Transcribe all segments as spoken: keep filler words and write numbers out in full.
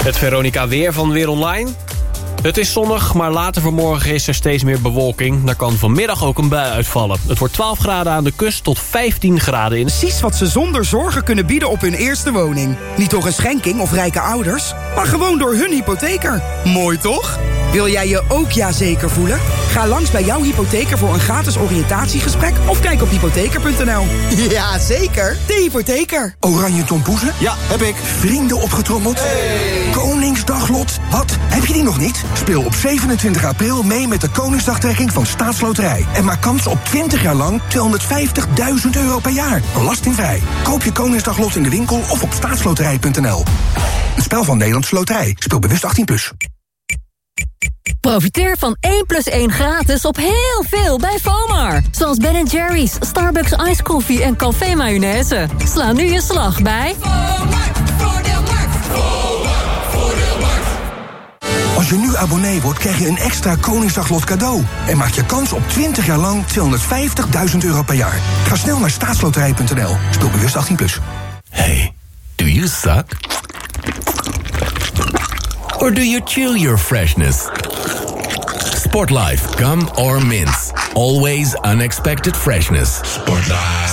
Het Veronica weer van Weer Online. Het is zonnig, maar later vanmorgen is er steeds meer bewolking. Daar kan vanmiddag ook een bui uitvallen. Het wordt twaalf graden aan de kust tot vijftien graden in... Precies wat ze zonder zorgen kunnen bieden op hun eerste woning. Niet door een schenking of rijke ouders, maar gewoon door hun hypotheker. Mooi toch? Wil jij je ook jazeker voelen? Ga langs bij jouw hypotheker voor een gratis oriëntatiegesprek... of kijk op hypotheker punt n l. Ja, zeker. De hypotheker. Oranje tompoezen? Ja, heb ik. Vrienden opgetrommeld? Hey. Koningsdaglot? Wat? Heb je die nog niet? Speel op zevenentwintig april mee met de Koningsdagtrekking van Staatsloterij. En maak kans op twintig jaar lang tweehonderdvijftigduizend euro per jaar. Belastingvrij. Koop je Koningsdaglot in de winkel of op staatsloterij punt n l. Een spel van Nederlandse Loterij. Speel bewust achttien plus. Profiteer van één plus één gratis op heel veel bij FOMAR. Zoals Ben en Jerry's, Starbucks Ice Coffee en Café Mayonaise. Sla nu je slag bij FOMAR. Voordeelmarkt. FOMAR. Voordeelmarkt. Als je nu abonnee wordt, krijg je een extra Koningsdaglot cadeau. En maak je kans op twintig jaar lang tweehonderdvijftigduizend euro per jaar. Ga snel naar staatsloterij punt n l. Speel bewust achttien plus. Hey, do you suck? Or do you chill your freshness? Sportlife, gum or mints. Always unexpected freshness. Sportlife.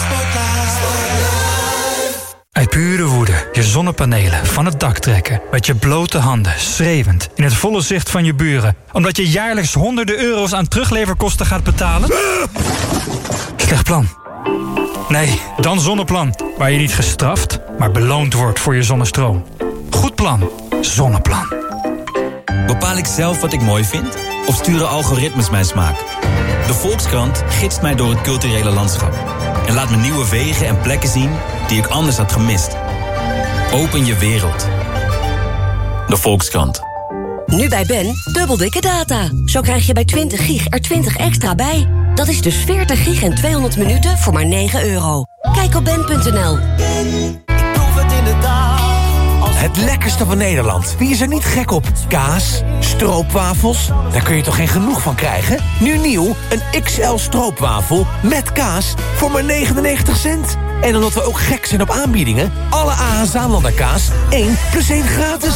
Uit pure woede je zonnepanelen van het dak trekken. Met je blote handen, schreeuwend, in het volle zicht van je buren. Omdat je jaarlijks honderden euro's aan terugleverkosten gaat betalen? Slecht plan. Nee, dan Zonneplan. Waar je niet gestraft, maar beloond wordt voor je zonnestroom. Goed plan. Zonneplan. Bepaal ik zelf wat ik mooi vind? Of sturen algoritmes mijn smaak? De Volkskrant gidst mij door het culturele landschap. En laat me nieuwe wegen en plekken zien die ik anders had gemist. Open je wereld. De Volkskrant. Nu bij Ben, dubbel dikke data. Zo krijg je bij twintig gig er twintig extra bij. Dat is dus veertig gig en tweehonderd minuten voor maar negen euro. Kijk op ben punt n l. Ik proef het in de dag. Het lekkerste van Nederland. Wie is er niet gek op? Kaas, stroopwafels, daar kun je toch geen genoeg van krijgen? Nu nieuw, een X L stroopwafel met kaas voor maar negenennegentig cent. En omdat we ook gek zijn op aanbiedingen, alle A H Zaanlander kaas één plus één gratis.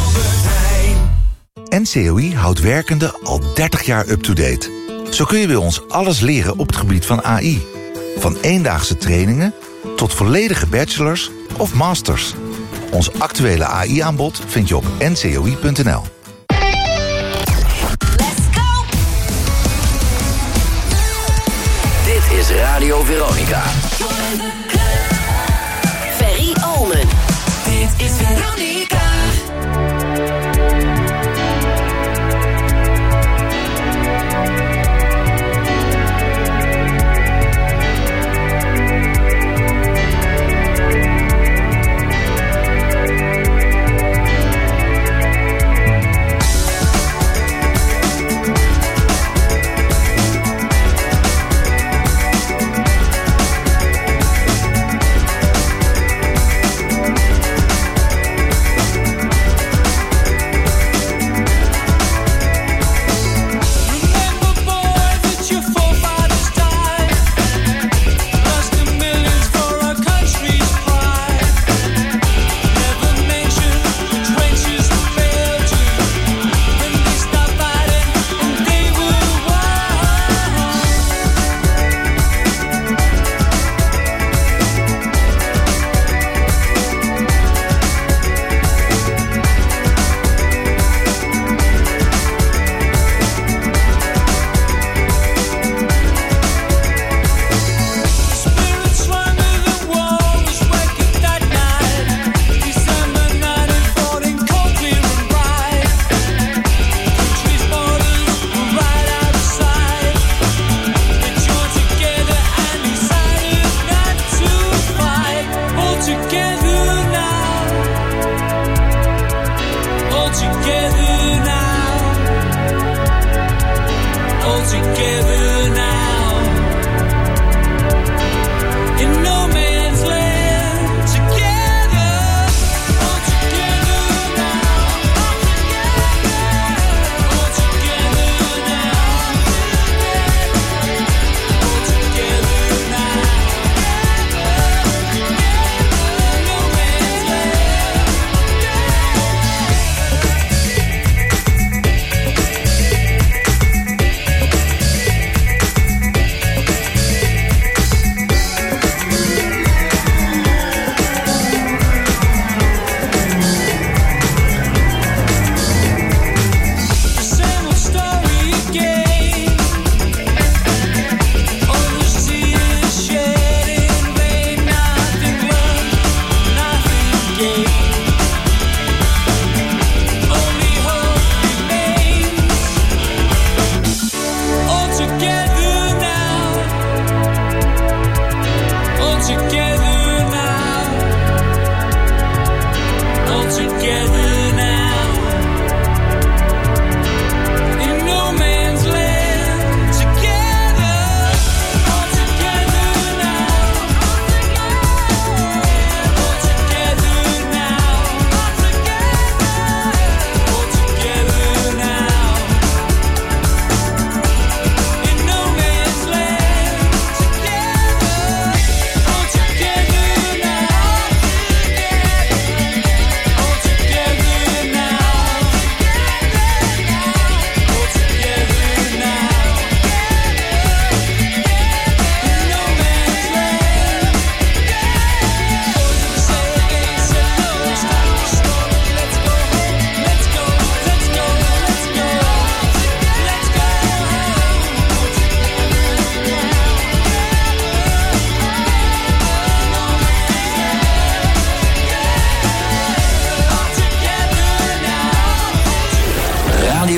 N C O I houdt werkenden al dertig jaar up-to-date. Zo kun je bij ons alles leren op het gebied van A I. Van eendaagse trainingen tot volledige bachelors of masters. Ons actuele A I-aanbod vind je op n c o i punt n l. Dit is Radio Veronica. Ferry Omen. Dit is Veronica.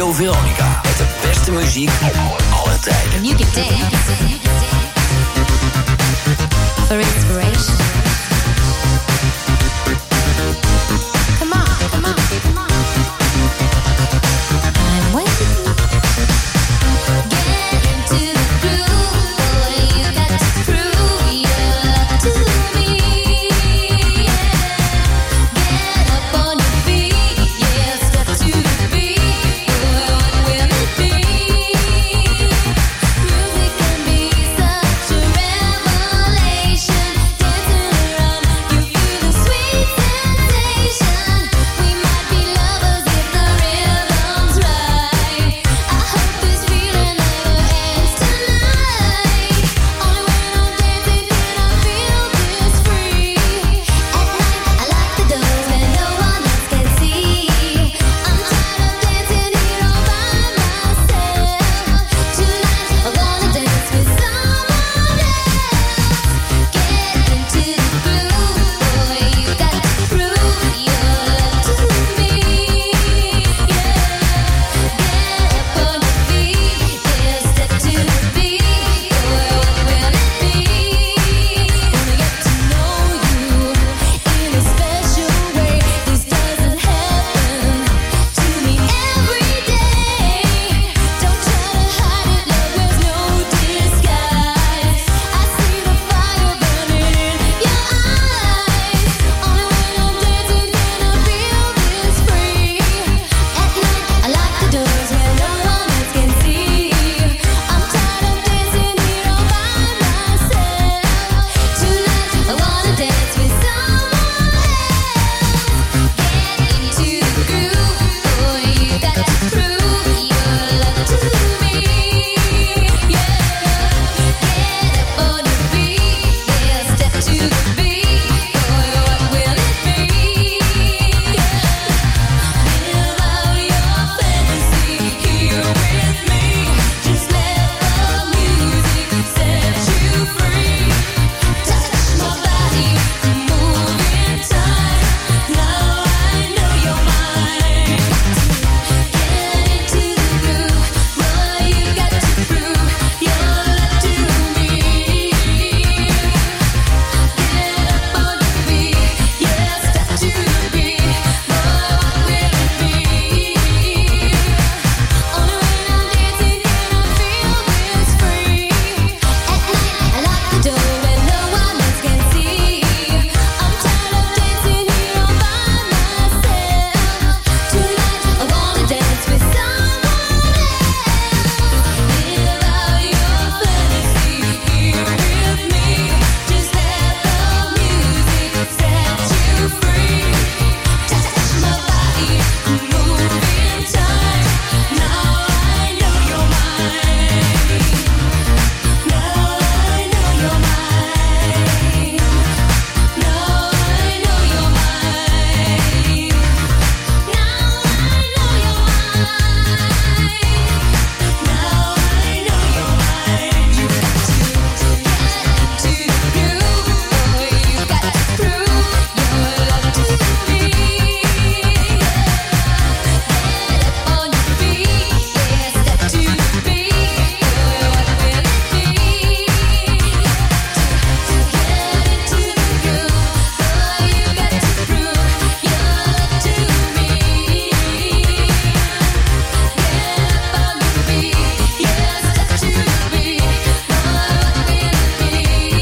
Radio Veronica. Met de beste muziek aller tijden. You can dance. For inspiration. Come on, come on, come on. I'm waiting. Get into the groove, boy. You got to prove your love to me. Get up on your feet, yeah. Step to the beat, boy. What will it be? Music can be such a revelation. Dancing around, you feel the sweet sensation. We might be lovers if the rhythm's right. I hope this feeling never ends tonight. Only when I'm dancing can I feel this free. At night I lock the doors where no one else can see. I'm tired of dancing here all by myself. Tonight I wanna dance with someone else. Get into the groove, boy. You got to prove your love to me. Yeah. Get up on your feet, yeah. Step to the beat, boy. What will it be? Wanna get to know you in a special way. This doesn't happen to me every day. Don't try to hide it, love. There's no disguise. I see the fire burning in your eyes. Only when I'm dancing can I feel this free. At night I lock the doors where no one else can see. I'm tired of dancing here all by myself. Tonight I wanna dance with someone else. Get into the groove, boy. You got to prove your love to me. Yeah. Get up on your feet, yeah. Step to the beat, boy. What will it be? Yeah. Live out your fantasy here with me. Just let the music set you free. Touch my body, move in time. Now I know you're mine. Get into the groove, boy. You got to prove your love to me. Get up on your feet, yeah. Step to the beat, boy. What will it be? Only when I'm dancing can I feel this free. At night I lock the door where no one else can see. I'm tired of dancing here all by myself. Tonight I wanna dance with someone else. Live out your fantasy here with me. Just let the music set you free. Touch my body, move in time. Now I know you're mine. Now I know you're mine. Now I know you're mine. Now I know you're mine. Now I know you're mine. You got to get into the groove, boy. You got to prove your love to me. Get up on your feet, yeah. Step to the beat, boy. What will it be? Get into the groove, boy. You got to prove your love to me. Get up on your feet, yeah. Step to the beat, boy. What will it be?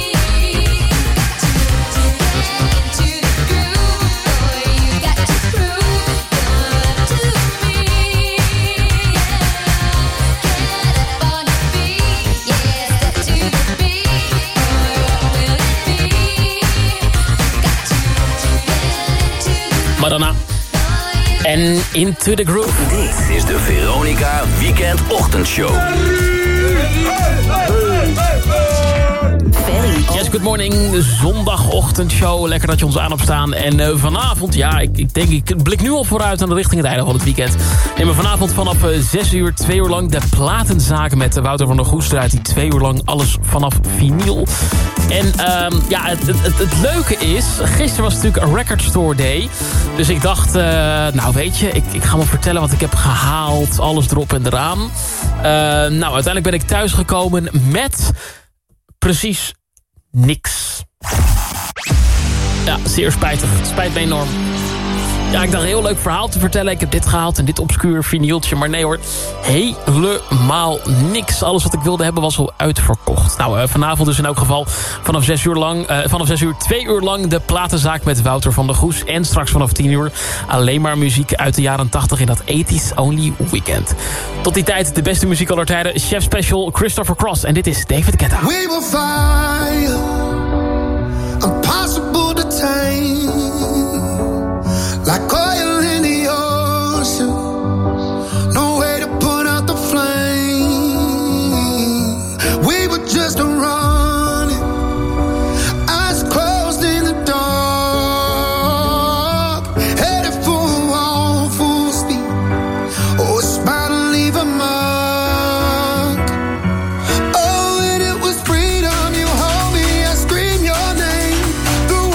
Get into the groove, boy. You got to prove your love to me. Get up on your feet, yeah. Step to the beat, boy. What will it be? Got to get into the Madonna. En Into the Groove. Dit is de Veronica Weekend Ochtendshow. Ferry Yes, good morning. Zondagochtendshow. Lekker dat je ons aan hebt staan. En uh, vanavond, ja, ik, ik denk, ik blik nu al vooruit aan de richting het einde van het weekend. Nemen we vanavond vanaf uh, zes uur, twee uur lang de platenzaak met Wouter van der Goes. Eruit die twee uur lang alles vanaf vinyl. En um, ja, het, het, het, het leuke is, gisteren was natuurlijk een Record Store Day. Dus ik dacht, uh, nou weet je, ik, ik ga maar vertellen wat ik heb gehaald. Alles erop en eraan. Uh, nou, uiteindelijk ben ik thuisgekomen met precies niks. Ja, zeer spijtig. Het spijt me enorm. Ja, ik dacht een heel leuk verhaal te vertellen. Ik heb dit gehaald en dit obscuur vinyltje. Maar nee hoor, helemaal niks. Alles wat ik wilde hebben was al uitverkocht. Nou, uh, vanavond dus in elk geval vanaf zes uur lang... Uh, vanaf zes uur, twee uur lang de platenzaak met Wouter van der Goes. En straks vanaf tien uur alleen maar muziek uit de jaren tachtig in dat eighties Only Weekend. Tot die tijd de beste muziek aller tijden. Chef Special Christopher Cross. En dit is David Guetta. We will fire, impossible to tame, like oil in the ocean, no way to put out the flame. We were just running, eyes closed in the dark, headed for a wall full speed. Oh, it's about to leave a mark. Oh, and it was freedom. You hold me, I scream your name. The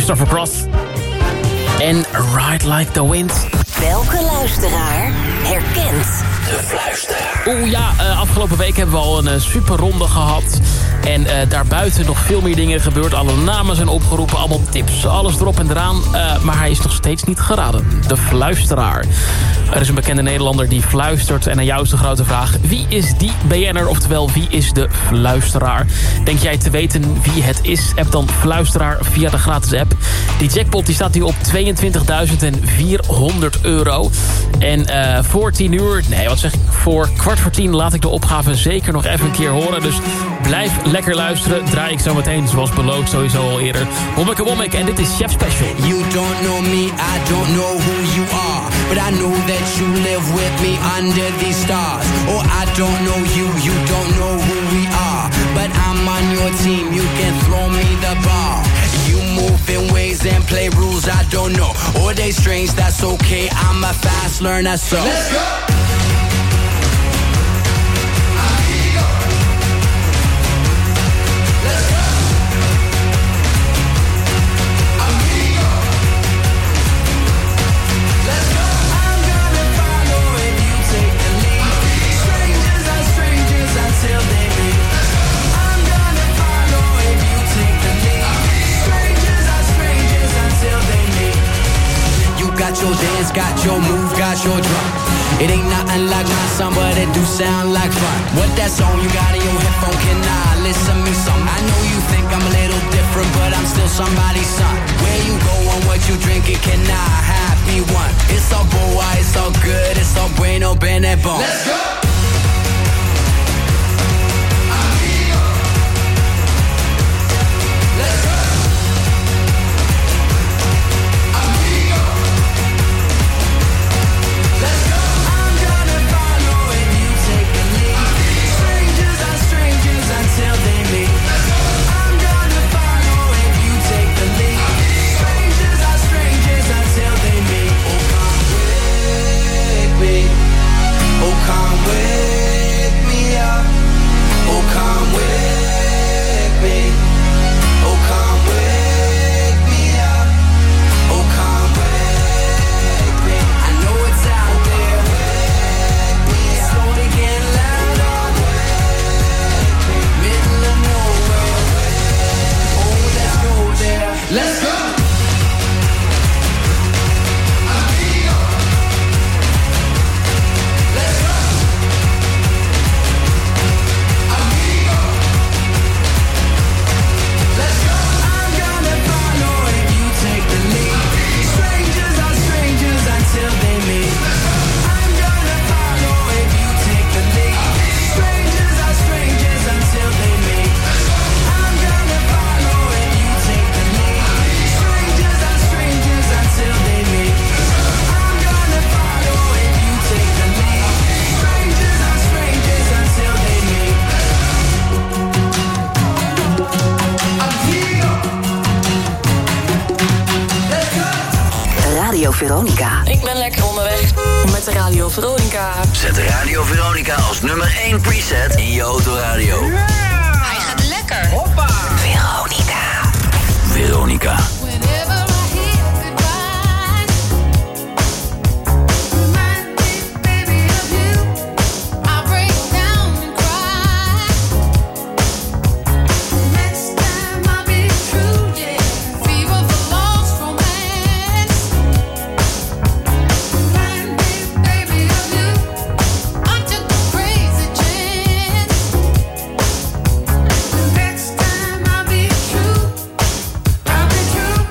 Christopher Cross. En Ride Like the Wind. Welke luisteraar herkent de fluisteraar? Oeh ja, uh, afgelopen week hebben we al een uh, super ronde gehad. En uh, daarbuiten nog veel meer dingen gebeurd. Alle namen zijn opgeroepen, allemaal tips, alles erop en eraan. Uh, maar hij is nog steeds niet geraden. De fluisteraar. Er is een bekende Nederlander die fluistert. En aan jou is de grote vraag, wie is die B N'er? Oftewel, wie is de fluisteraar? Denk jij te weten wie het is? App dan fluisteraar via de gratis app. Die jackpot die staat nu op tweeëntwintigduizend vierhonderd euro. En uh, voor tien uur, nee wat zeg ik, voor kwart voor tien laat ik de opgave zeker nog even een keer horen. Dus blijf lekker luisteren. Draai ik zo meteen, zoals beloofd sowieso al eerder. Wommeke Wommeke en dit is Chef Special. You don't know me, I don't know who you are. But I know that you live with me under these stars. Oh, I don't know you, you don't know who we are. But I'm on your team, you can throw me the ball. You move in ways and play rules I don't know. Or they strange, that's okay, I'm a fast learner, so let's go! Got your dance, got your move, got your drum. It ain't nothing like my song, but it do sound like fun. What that song you got in your headphone, can I listen me some? I know you think I'm a little different, but I'm still somebody's son. Where you go and what you drinking, can I have me one? It's all boy, it's all good, it's all bueno, bene, bon. Let's go! Veronica. Ik ben lekker onderweg met de Radio Veronica. Zet Radio Veronica als nummer één preset in je autoradio. Yeah. Hij gaat lekker. Hoppa. Veronica. Veronica. Next time I'll be true. I'll be true.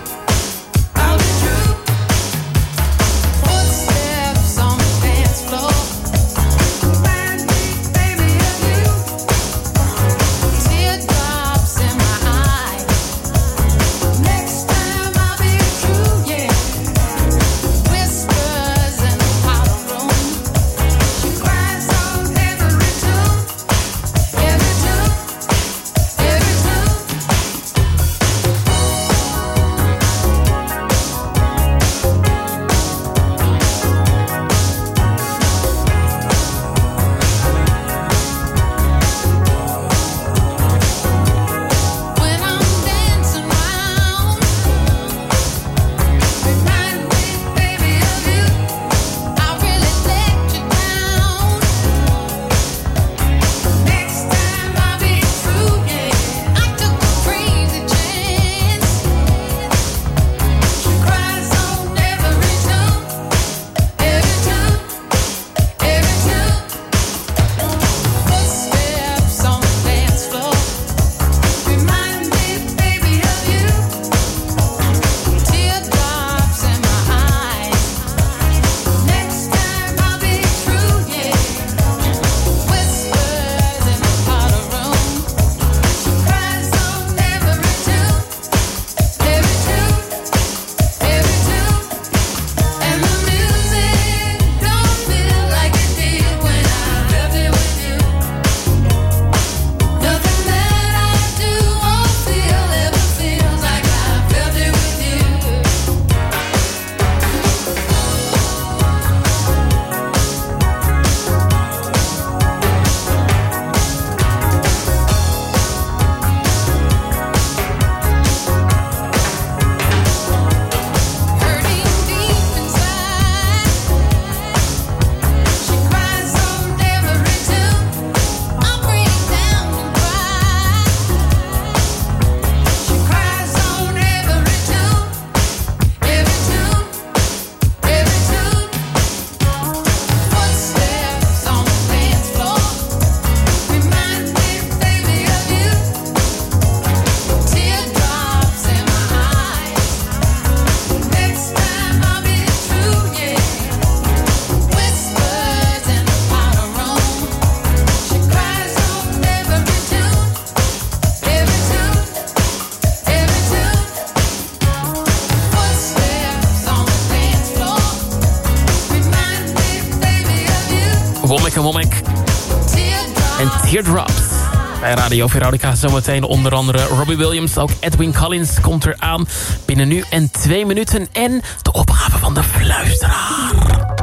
Teardrops. Bij Radio Veronica zometeen onder andere Robbie Williams. Ook Edwin Collins komt eraan. Binnen nu en twee minuten. En de opgave van de fluisteraar.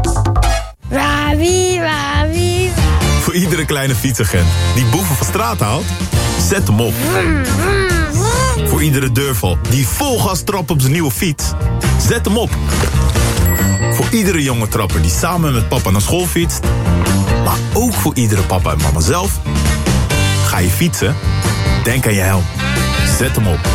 Wawie, wawie. Voor iedere kleine fietsagent die boeven van straat haalt, zet hem op. Vroom, vroom, vroom. Voor iedere deurval die vol gas trapt op zijn nieuwe fiets, zet hem op. Voor iedere jonge trapper die samen met papa naar school fietst, maar ook voor iedere papa en mama zelf. Ga je fietsen? Denk aan je helm. Zet hem op.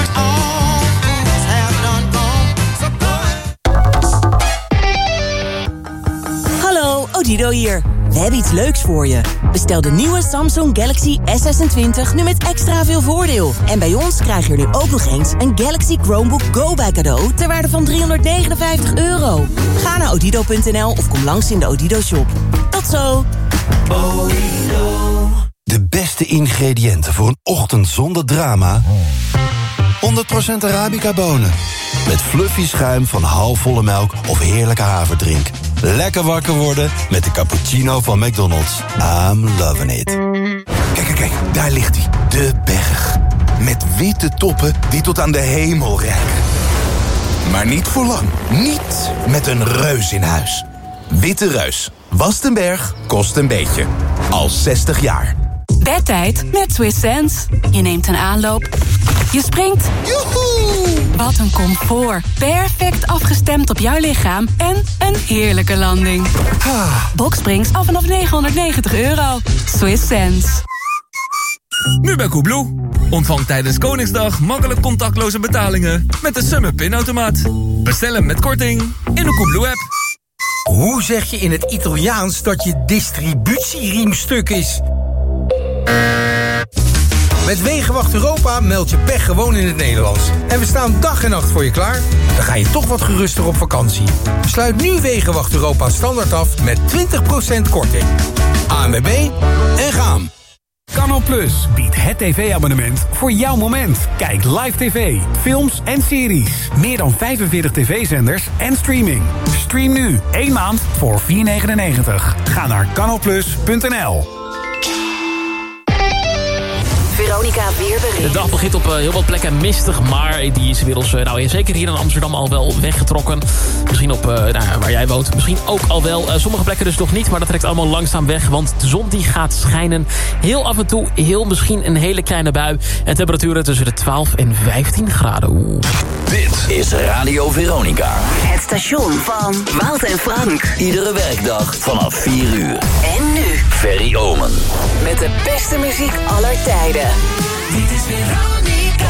Hallo, Odido hier. We hebben iets leuks voor je. Bestel de nieuwe Samsung Galaxy S zesentwintig nu met extra veel voordeel. En bij ons krijg je er nu ook nog eens een Galaxy Chromebook Go bij cadeau ter waarde van driehonderdnegenenvijftig euro. Ga naar odido punt n l of kom langs in de Odido shop. Tot zo. De beste ingrediënten voor een ochtend zonder drama. honderd procent Arabica bonen. Met fluffy schuim van halfvolle melk of heerlijke haverdrink. Lekker wakker worden met de cappuccino van McDonald's. I'm loving it. Kijk, kijk, kijk, daar ligt hij. De berg. Met witte toppen die tot aan de hemel reiken. Maar niet voor lang. Niet met een reus in huis. Witte Reus. Wast een berg, kost een beetje. Al zestig jaar. Bedtijd met Swiss Sense. Je neemt een aanloop. Je springt. Joehoe! Wat een comfort. Perfect afgestemd op jouw lichaam. En een heerlijke landing. Boxsprings al vanaf negenhonderdnegentig euro. Swiss Sense. Nu bij Coolblue. Ontvang tijdens Koningsdag makkelijk contactloze betalingen met de Summer Pinautomaat. Bestel hem met korting in de Coolblue-app. Hoe zeg je in het Italiaans dat je distributieriem stuk is? Met Wegenwacht Europa meld je pech gewoon in het Nederlands. En we staan dag en nacht voor je klaar. Dan ga je toch wat geruster op vakantie. Sluit nu Wegenwacht Europa standaard af met twintig procent korting. A N W B en gaan. Canal Plus biedt het tv-abonnement voor jouw moment. Kijk live tv, films en series. Meer dan vijfenveertig tv-zenders en streaming. Stream nu één maand voor vier negenennegentig. Ga naar canalplus punt n l. Veronica weerbericht. De dag begint op uh, heel wat plekken mistig, maar die is inmiddels, uh, nou, zeker hier in Amsterdam al wel weggetrokken. Misschien op, uh, nou, waar jij woont, misschien ook al wel. Uh, sommige plekken dus nog niet, maar dat trekt allemaal langzaam weg, want de zon die gaat schijnen. Heel af en toe, heel misschien een hele kleine bui. En temperaturen tussen de twaalf en vijftien graden. Oeh. Dit is Radio Veronica. Het station van Wout en Frank. Iedere werkdag vanaf vier uur. En nu Ferry Omen. met de beste muziek aller tijden. Dit is Veronica.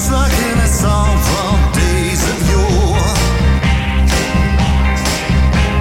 Song from days of yore.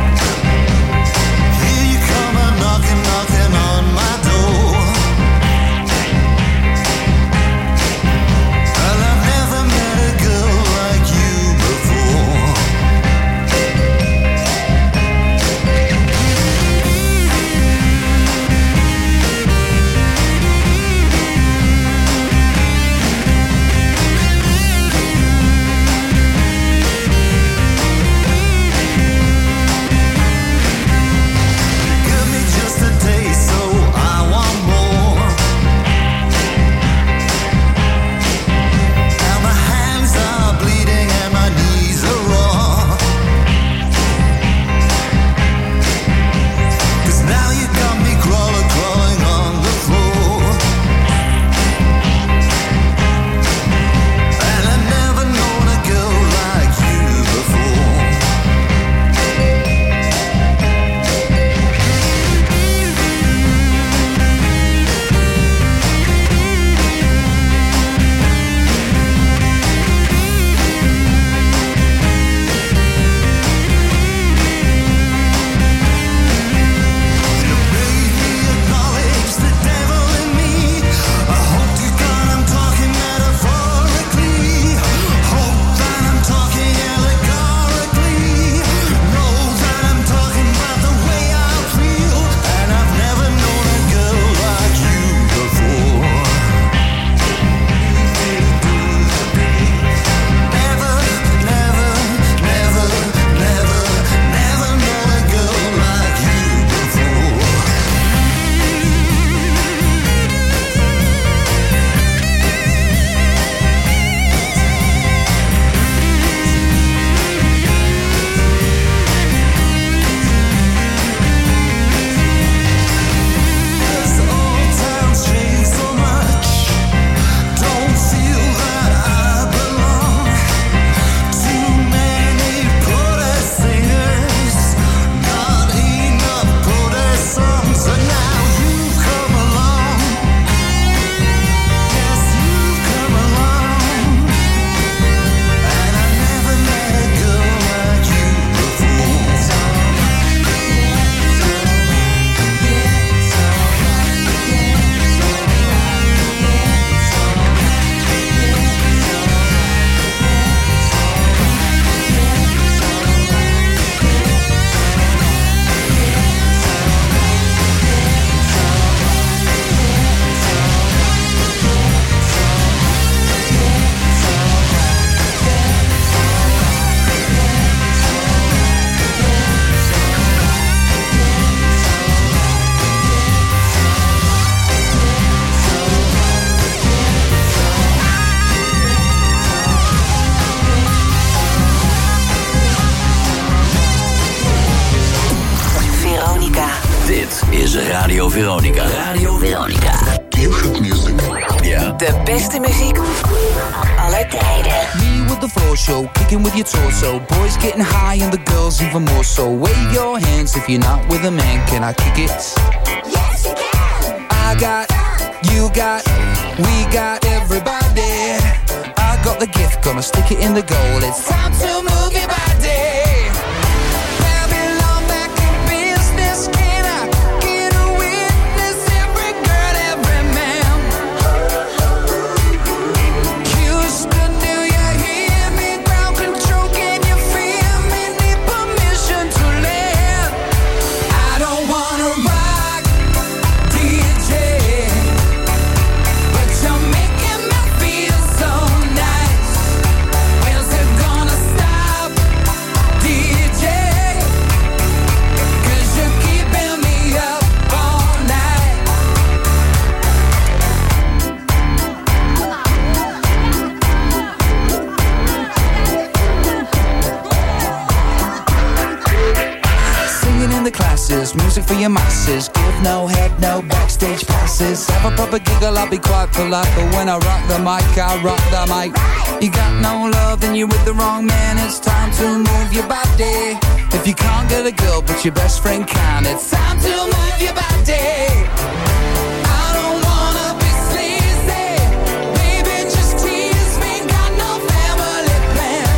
Radio Veronica. Radio Veronica. Music music. Ja. De beste muziek aller tijden. Me with the floor show, kicking with your torso. Boys getting high and the girls even more so. Wave your hands if you're not with a man. Can I kick it? Yes, you can. I got, you got, we got everybody. I got the gift, gonna stick it in the goal. It's time to move your body. Babylon back in business. Can I get a witness? Every girl, every man. Houston, do you hear me? Ground control, can you feel me? Need permission to land. I don't wanna rock, D J, but you're making me feel so nice. Where's it gonna stop, D J? 'Cause you're keeping me up all night. Singing in the classes, music for your masses. Give no head, no backstage passes. Have a proper giggle, I'll be quite polite. But when I rock the mic, I rock the mic. You got no love, then you're with the wrong man. It's time to move your body. If you can't get a girl, but your best friend can, it's time to move your body. I don't wanna be sleazy. Baby, just tease me. Got no family plan.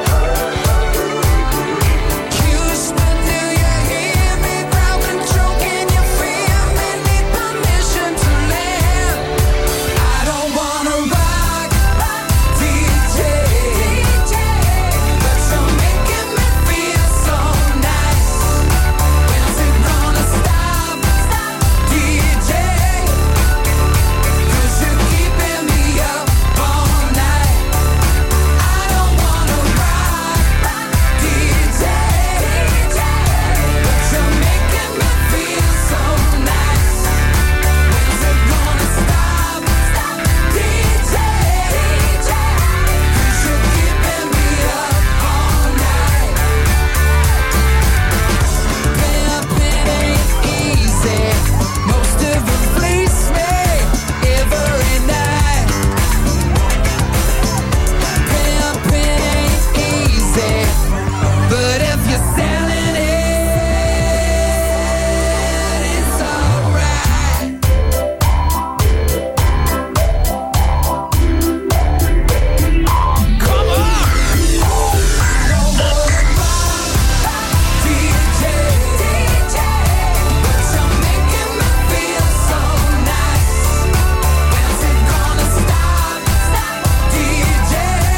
Houston, do you hear me? Ground control, can you feel me? Need permission to land. I don't wanna rock, D J, but you're making me feel so nice. When's it gonna stop, D J? 'Cause you're keeping me up all night. I don't wanna rock, D J, but you're making me feel so nice. When's it gonna stop, D J? 'Cause you're keeping me up all night. Pimpin' ain't easy. Most of it fleece me every night. Pimpin' ain't easy, but if you're selling it, it's alright. Come on, D J, but you're making me feel so nice. When's it gonna stop, D J?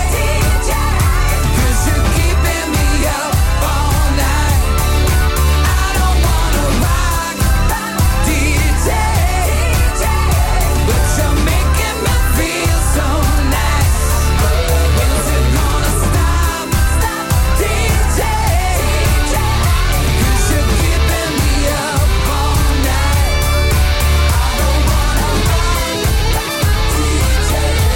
'Cause you're keeping me up all night. I don't wanna rock, D J, but you're making me feel so nice. When's it gonna stop, D J? 'Cause you're keeping me up all night. I don't wanna rock, D J, but you're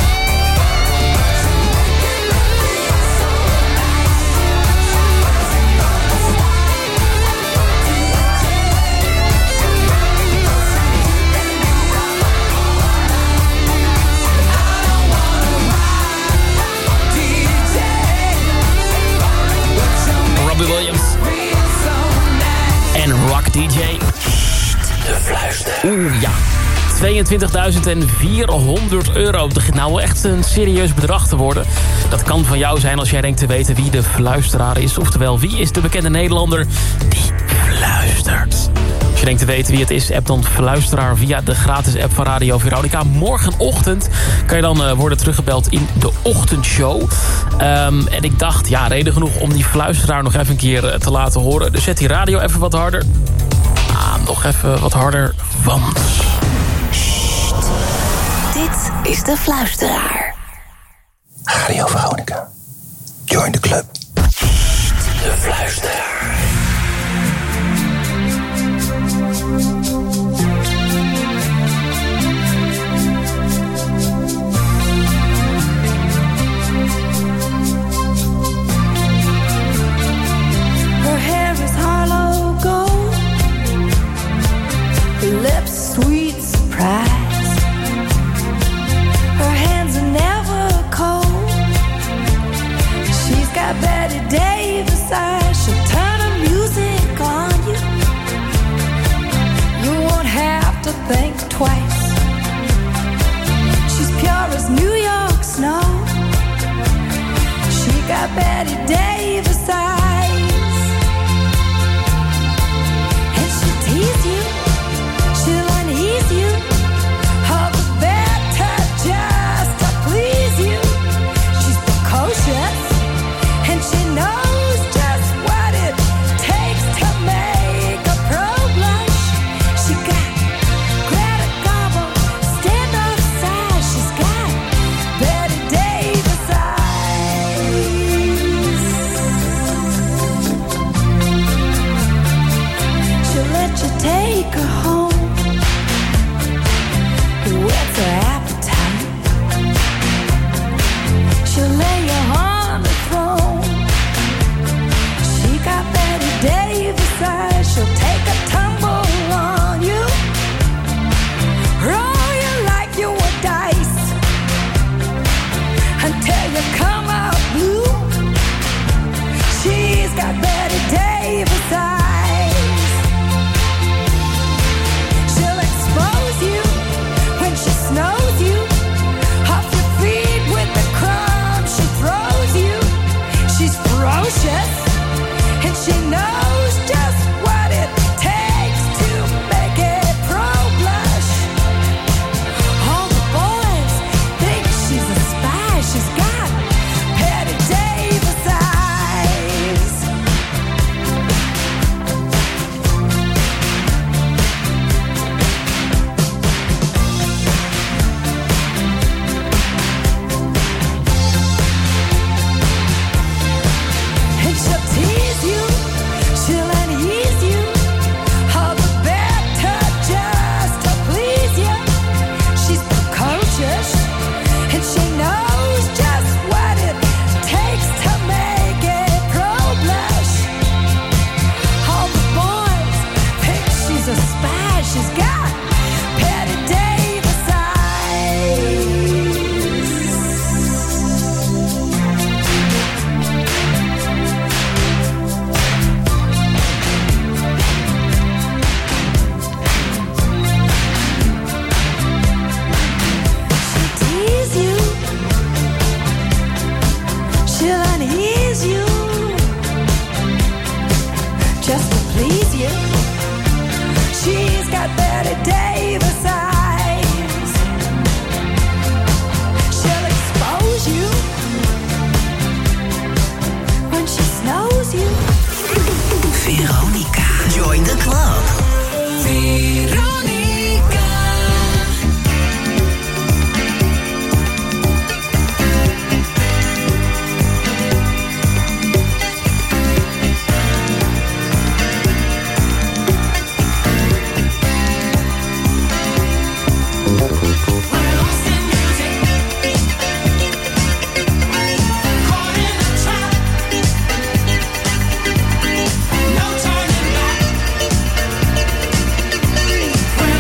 making me feel so nice. When's it gonna stop, D J? 'Cause you're keeping me up all night. I don't wanna rock, D J, but you're Robbie Williams feel so nice. en Rock D J. De Fluister. Oeh, ja. tweeëntwintigduizend vierhonderd euro. Het begint nou wel echt een serieus bedrag te worden. Dat kan van jou zijn als jij denkt te weten wie de fluisteraar is. Oftewel, wie is de bekende Nederlander die fluistert? Als je denkt te weten wie het is, app dan fluisteraar via de gratis app van Radio Veronica. Morgenochtend kan je dan uh, worden teruggebeld in de ochtendshow. Um, en ik dacht, ja, reden genoeg om die fluisteraar nog even een keer uh, te laten horen. Dus zet die radio even wat harder. Ah, nog even wat harder, want... Dit is de fluisteraar. Radio Veronica. Join the club. De Fluisteraar. Her hair is hollow gold. Betty Davis eyes, she'll turn her music on you. You won't have to think twice. She's pure as New York snow. She got Betty Davis eyes. And she'll tease you, she'll unease you. All the better just to please you. She's precocious, and she knows just what it takes to make a pro blush. She got Greta Garbo, standoff size. She's got Betty Davis eyes. She'll let you take her home. What's her appetite? She'll lay you on the throne. She got Betty Davis eyes. She'll take a tumble on you, roll you like you were dice, until you come out blue. She's got Betty Davis eyes. She'll expose you when she snows you, off your feet with the crumbs she throws you. She's ferocious, and she knows just what it takes to make it pro blush. All the boys think she's a spy. She's got Betty Davis eyes. And she'll tease you, she'll unease you. All the better just to please you. She's precocious, and she knows just what it takes to make it pro blush. All the boys think she's a spy. She's got Betty Davis eyes. She'll tease you, she'll unease you, just to please you. She's got Betty Davis eyes. She'll expose you when she snows you. Veronica. Join the club. Veronica. No turning back.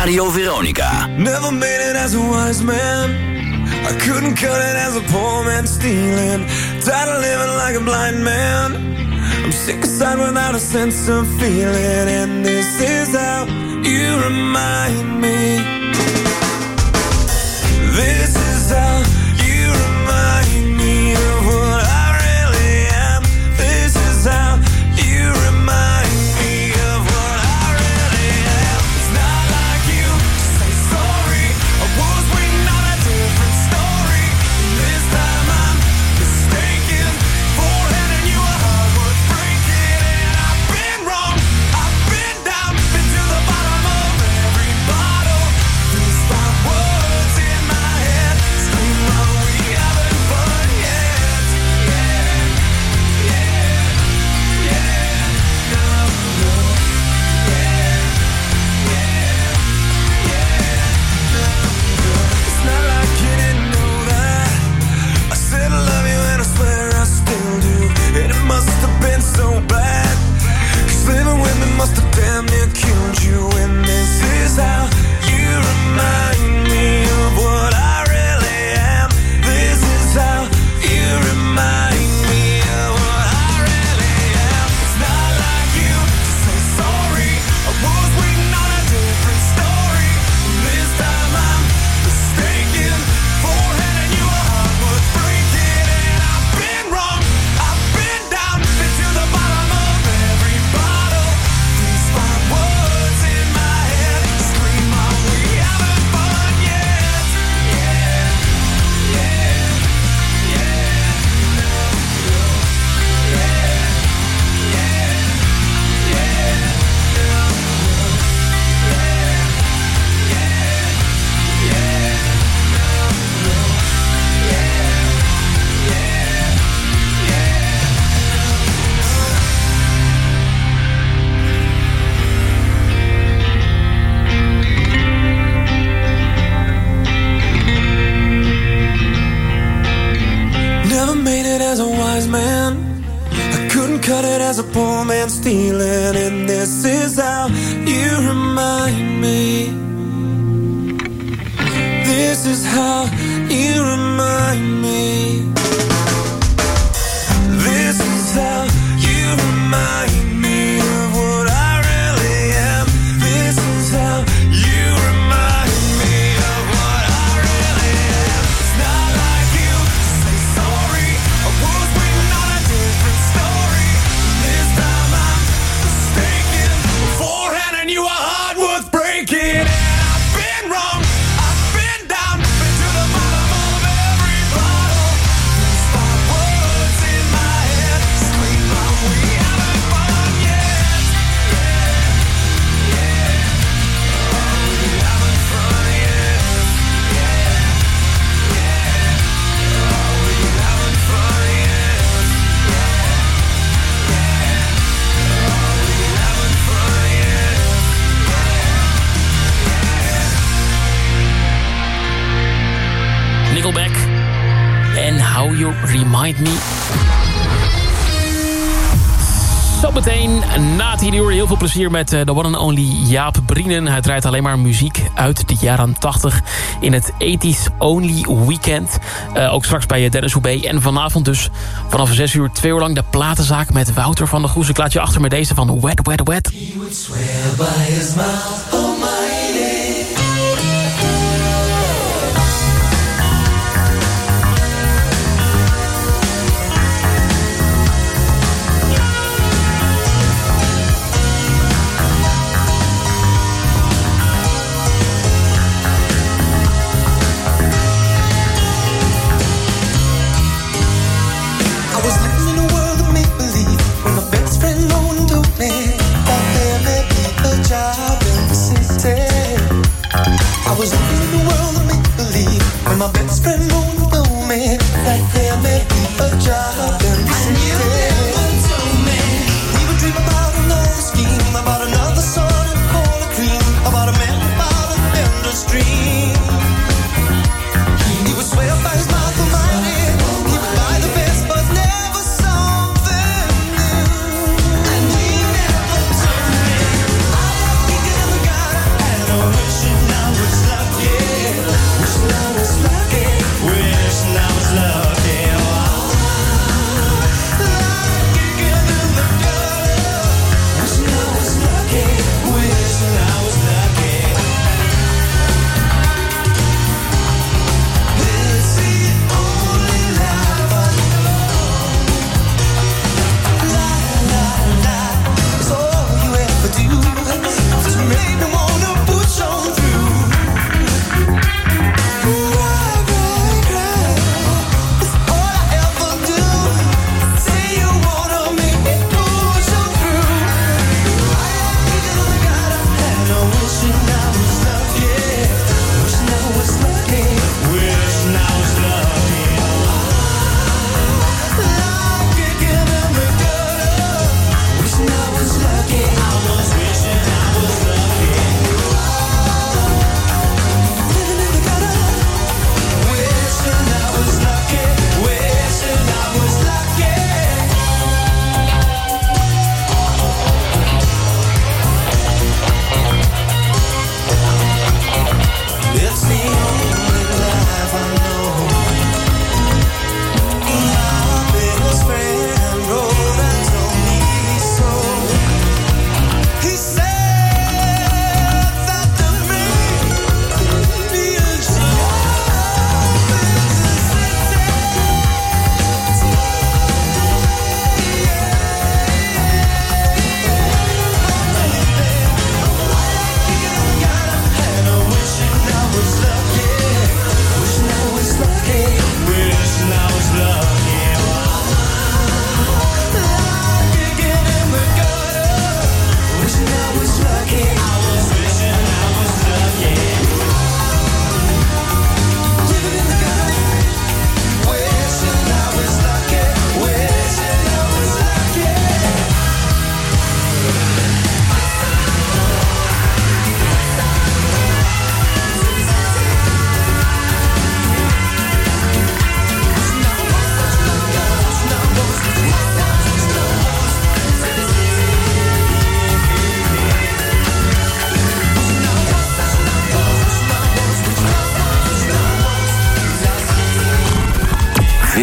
Radio Veronica. Never made it as a wise man. I couldn't cut it as a poor man stealing. Tired of living like a blind man. I'm sick aside without a sense of feeling. And this is how you remind me. This is how you remind me of what I really am. This is how you remind me of what I really am. It's not like you to say sorry. I was waiting on a different story. This time I'm mistaken for handing you a heart worth breaking. And I've been wrong, I've been down, been to the bottom of every bottle. These five words in my head scream, are we having fun yet? Yeah, yeah, yeah, no, no, yeah, yeah, yeah, no, no. It's not like you didn't know that. I said I love you and I swear I still do. And it must have been so bad, 'cause living with me must have damn near killed you. And this is how you remind me of what I really am. This is how you remind me of what I really am. It's not like you to say sorry. I was waiting on a different story. This time I'm mistaken for handing you a heart worth breaking. And I've been wrong, I've been down, been to the bottom of every bottle. These five words in my head scream, are we having fun yet? Yeah, yeah, yeah, no, no, yeah, yeah, yeah, no, no, yeah, yeah, yeah, no, no, yeah, Never made it as a wise man. I couldn't cut it as a poor man stealing. And this is how you remind me. This is how you remind me. This is how you remind me of what I really am. This is how you remind me of what I really am. It's not like you to say sorry. I was waiting on a different story. This time I'm mistaken for handing you a heart worth breaking. And I've been wrong, I've been down, been to the bottom of every bottle. These five words in my head scream, are we having fun yet? Yeah, yeah, are we having fun yet? Yeah, yeah, are we having fun yet? Yeah, yeah, are we having fun yet? Nickelback en How You Remind Me. Zometeen na tien uur heel veel plezier met de one and only Jaap Brienen. Hij draait alleen maar muziek uit de jaren tachtig in het eighties Only Weekend. Uh, ook straks bij Dennis Hoebe. En vanavond dus vanaf zes uur, twee uur lang de platenzaak met Wouter van der Goes. Ik laat je achter met deze van Wet, Wet, Wet. He would swear by his mouth almighty. I was living in a world of make-believe when my best friend no one told me that there may be a job in the city.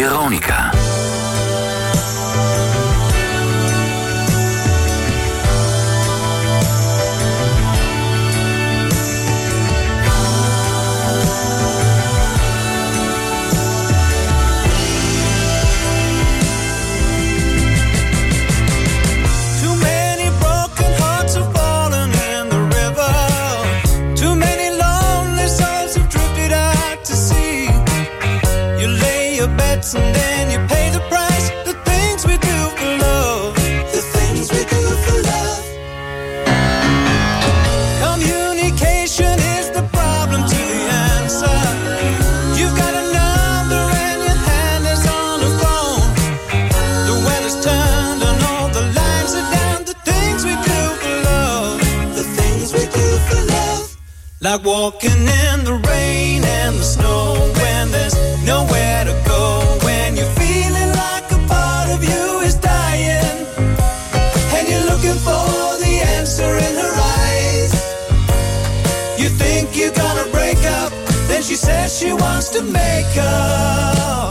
Veronica. And then you pay the price. The things we do for love. The things we do for love. Communication is the problem to the answer. You've got a number and your hand is on the phone. The weather's turned and all the lines are down. The things we do for love. The things we do for love. Like walking in the rain and the snow when there's nowhere to go. She says she wants to make up.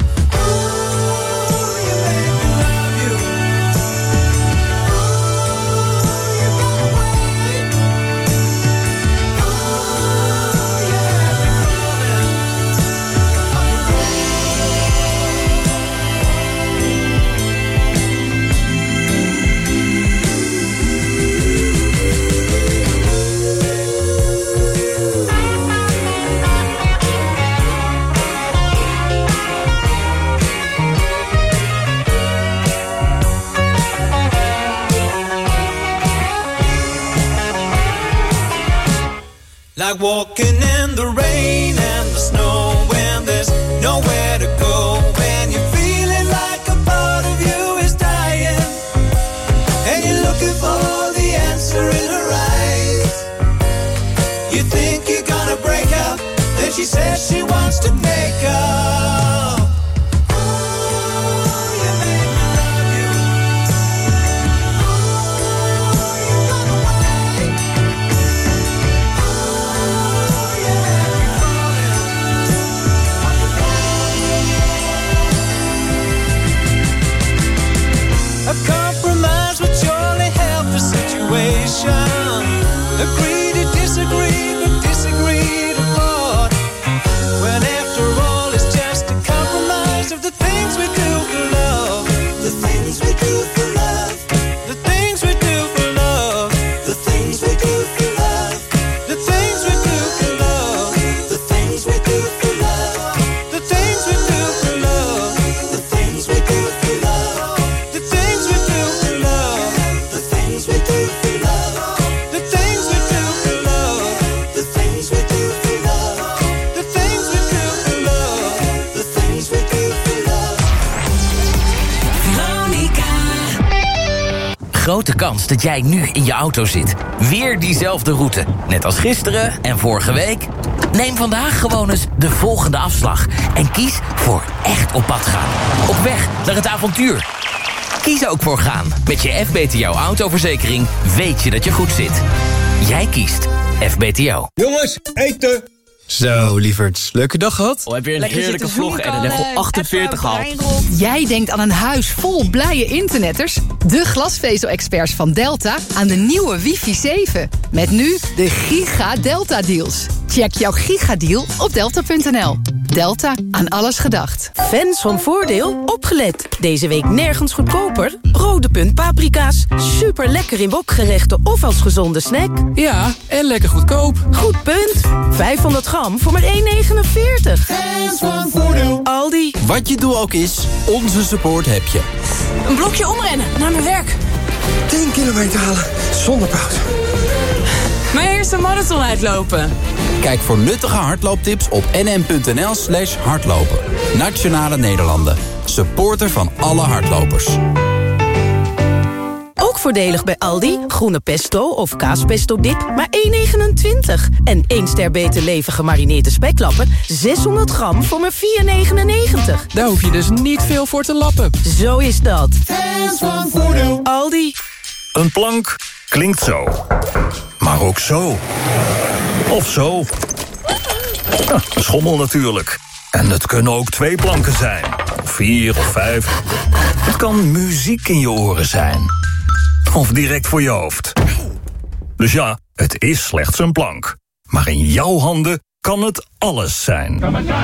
Like walking in the rain and the snow when there's nowhere to go. When you're feeling like a part of you is dying and you're looking for the answer in her eyes. You think you're gonna break up, then she says she wants to make up. Agree to disagree, but disagree to part. When after all it's just a compromise of the things we do for love. The things we do for love. The things we do for love. The things we do for love. The things we do for love. The things we do for love. The things we do for love. The things we do for love. The things we do for love. The things we do for love. The things we do for love. The things we do for love. The things we do for love. The things we do for love. Veronica. Grote kans dat jij nu in je auto zit. Weer diezelfde route. Net als gisteren en vorige week. Neem vandaag gewoon eens de volgende afslag. En kies voor echt op pad gaan. Op weg naar het avontuur. Kies ook voor gaan. Met je F B T O autoverzekering weet je dat je goed zit. Jij kiest F B T O. Jongens, eten! Zo, lieverds. Leuke dag gehad? Oh, heb je een heerlijke vlog en een level achtenveertig gehaald. Jij denkt aan een huis vol blije internetters? De glasvezel-experts van Delta aan de nieuwe wifi zeven. Met nu de Giga Delta Deals. Check jouw gigadeal op delta punt n l. Delta, aan alles gedacht. Fans van Voordeel, opgelet. Deze week nergens goedkoper. Rode punt paprika's. Super lekker in wokgerechten of als gezonde snack. Ja, en lekker goedkoop. Goed punt. vijfhonderd gram voor maar één negenenveertig. Fans van Voordeel. Aldi. Wat je doel ook is, onze support heb je. Een blokje omrennen naar mijn werk. tien kilometer halen, zonder pauze. Mijn eerste marathon uitlopen. Kijk voor nuttige hardlooptips op nm.nl slash hardlopen. Nationale Nederlanden. Supporter van alle hardlopers. Ook voordelig bij Aldi. Groene pesto of kaaspesto dip, maar één negenentwintig. En één ster beter leven gemarineerde speklappen, zeshonderd gram voor maar vier negenennegentig. Daar hoef je dus niet veel voor te lappen. Zo is dat. Fans van Voordeel. Aldi. Een plank klinkt zo. Maar ook zo. Of zo. Ja, schommel natuurlijk. En het kunnen ook twee planken zijn. of vier of vijf. Het kan muziek in je oren zijn. Of direct voor je hoofd. Dus ja, het is slechts een plank. Maar in jouw handen kan het alles zijn.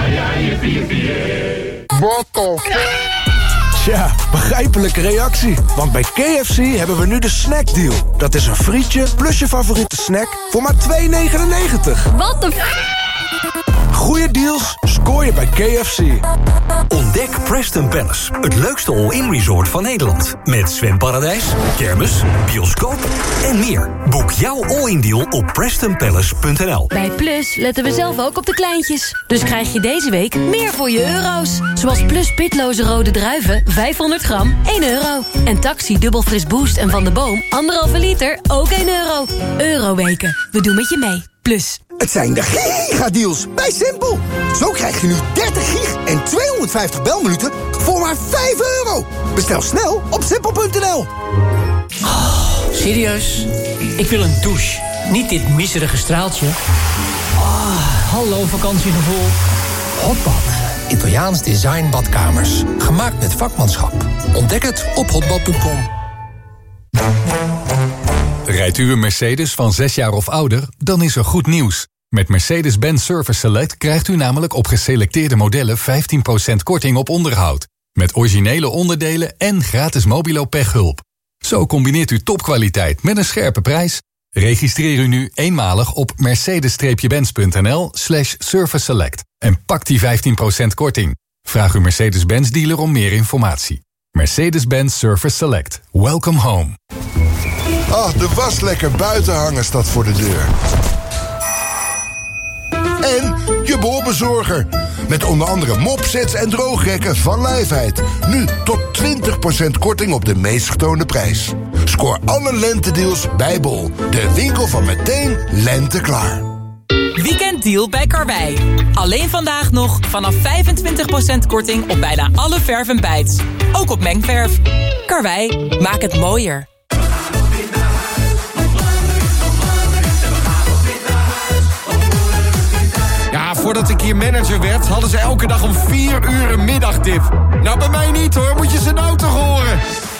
Tja, begrijpelijke reactie. Want bij K F C hebben we nu de snackdeal. Dat is een frietje plus je favoriete snack voor maar twee negenennegentig. Wat de f... Goeie deals scoor je bij K F C. Ontdek Preston Palace, het leukste all-in resort van Nederland. Met zwemparadijs, kermis, bioscoop en meer. Boek jouw all-in deal op preston palace punt n l. Bij Plus letten we zelf ook op de kleintjes. Dus krijg je deze week meer voor je euro's. Zoals Plus pitloze rode druiven, vijfhonderd gram, één euro. En Taxi dubbel fris boost en Van de Boom, anderhalve liter, ook één euro. Euroweken, we doen met je mee. Plus. Het zijn de gigadeals bij Simpel. Zo krijg je nu dertig gig en tweehonderdvijftig belminuten voor maar vijf euro. Bestel snel op simpel punt n l. Oh, serieus? Ik wil een douche. Niet dit miserige straaltje. Oh, hallo vakantiegevoel. Hotbad. Italiaans design badkamers. Gemaakt met vakmanschap. Ontdek het op hotbad punt com. Rijdt u een Mercedes van zes jaar of ouder, dan is er goed nieuws. Met Mercedes-Benz Service Select krijgt u namelijk op geselecteerde modellen vijftien procent korting op onderhoud. Met originele onderdelen en gratis mobilo pechhulp. Zo combineert u topkwaliteit met een scherpe prijs. Registreer u nu eenmalig op mercedes-benz punt n l slash service select en pak die vijftien procent korting. Vraag uw Mercedes-Benz dealer om meer informatie. Mercedes-Benz Service Select. Welcome home. Ah, de was lekker buiten hangen staat voor de deur. En je bolbezorger. Met onder andere mopsets en droogrekken van Lijfheid. Nu tot twintig procent korting op de meest getoonde prijs. Scoor alle lentedeals bij Bol. De winkel van meteen lente klaar. Weekenddeal bij Karwei. Alleen vandaag nog vanaf vijfentwintig procent korting op bijna alle verf en bijts. Ook op mengverf. Karwei, maak het mooier. Ja, voordat ik hier manager werd, hadden ze elke dag om vier uur een middagdip. Nou, bij mij niet hoor, moet je ze nou toch horen.